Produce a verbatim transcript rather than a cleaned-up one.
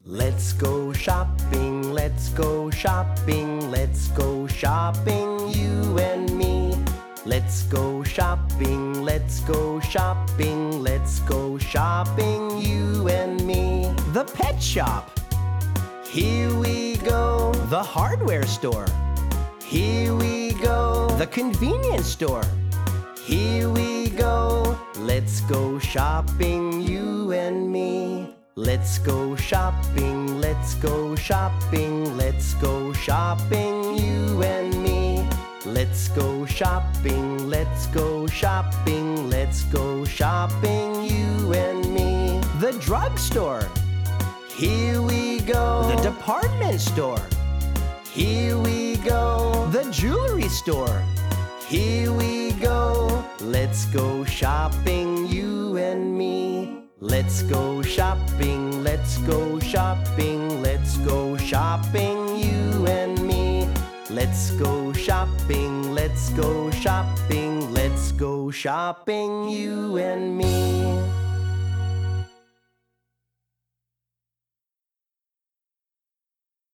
Let's go shopping, let's go shopping, let's go shopping, you and me. Let's go shopping, let's go shopping, let's go shopping, you and me. The pet shop. Here we go. The hardware store. Here we go. The convenience store. Here we go. Let's go shopping, you and me. Let's go shopping, let's go shopping, let's go shopping, you and me. Let's go shopping, let's go shopping, let's go shopping, you and me. The drugstore. Here we go. The department store. Here we go. The jewelry store. Here we go. Let's go shopping, you and me. Let's go shopping, let's go shopping, let's go shopping, you and me. Let's go shopping, let's go shopping, let's go shopping, you and me.